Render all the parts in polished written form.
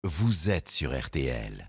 vous êtes sur RTL.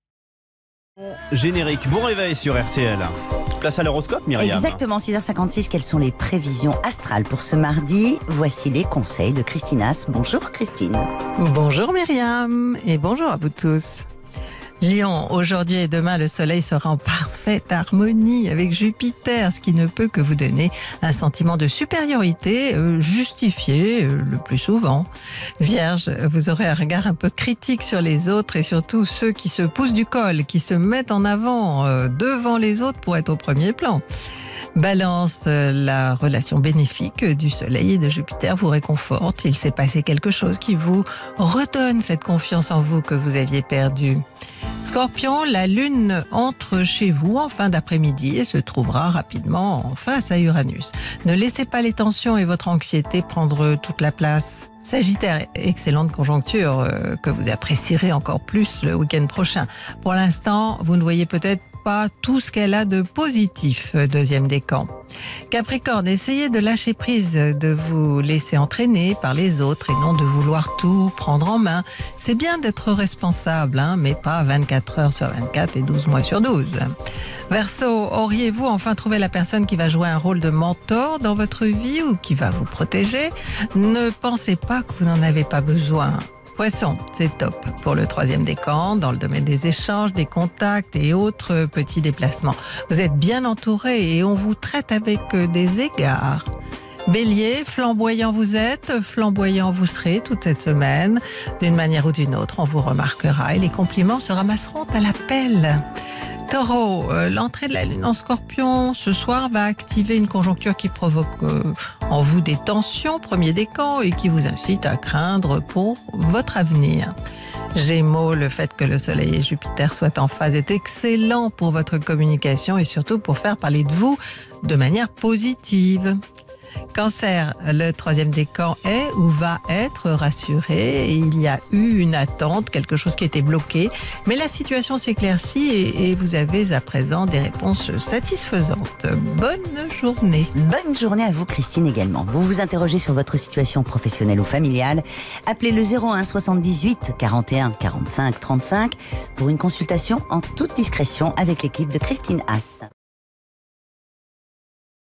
Générique, bon réveil sur RTL. Place à l'horoscope, Myriam. Exactement, 6h56, quelles sont les prévisions astrales pour ce mardi? Voici les conseils de Christine Haas. Bonjour Christine. Bonjour Myriam et bonjour à vous tous. Lion, aujourd'hui et demain, le soleil sera en parfaite harmonie avec Jupiter, ce qui ne peut que vous donner un sentiment de supériorité justifié le plus souvent. Vierge, vous aurez un regard un peu critique sur les autres et surtout ceux qui se poussent du col, qui se mettent en avant devant les autres pour être au premier plan. Balance, la relation bénéfique du Soleil et de Jupiter vous réconforte. Il s'est passé quelque chose qui vous redonne cette confiance en vous que vous aviez perdue. Scorpion, la Lune entre chez vous en fin d'après-midi et se trouvera rapidement en face à Uranus. Ne laissez pas les tensions et votre anxiété prendre toute la place. Sagittaire, excellente conjoncture que vous apprécierez encore plus le week-end prochain. Pour l'instant, vous ne voyez peut-être pas tout ce qu'elle a de positif, deuxième décan. Capricorne, essayez de lâcher prise, de vous laisser entraîner par les autres et non de vouloir tout prendre en main. C'est bien d'être responsable, mais pas 24 heures sur 24 et 12 mois sur 12. Verseau, auriez-vous enfin trouvé la personne qui va jouer un rôle de mentor dans votre vie ou qui va vous protéger? Ne pensez pas que vous n'en avez pas besoin. Poisson, c'est top pour le troisième décan, dans le domaine des échanges, des contacts et autres petits déplacements. Vous êtes bien entouré et on vous traite avec des égards. Bélier, flamboyant vous êtes, flamboyant vous serez toute cette semaine. D'une manière ou d'une autre, on vous remarquera et les compliments se ramasseront à l'appel. Taureau, l'entrée de la Lune en Scorpion ce soir va activer une conjoncture qui provoque en vous des tensions, premier décan, et qui vous incite à craindre pour votre avenir. Gémeaux, le fait que le Soleil et Jupiter soient en phase est excellent pour votre communication et surtout pour faire parler de vous de manière positive. Cancer, le troisième décan est ou va être rassuré. Il y a eu une attente, quelque chose qui était bloqué, mais la situation s'éclaircit et vous avez à présent des réponses satisfaisantes. Bonne journée. Bonne journée à vous Christine également. Vous vous interrogez sur votre situation professionnelle ou familiale? Appelez le 01 78 41 45 35 pour une consultation en toute discrétion avec l'équipe de Christine Haas.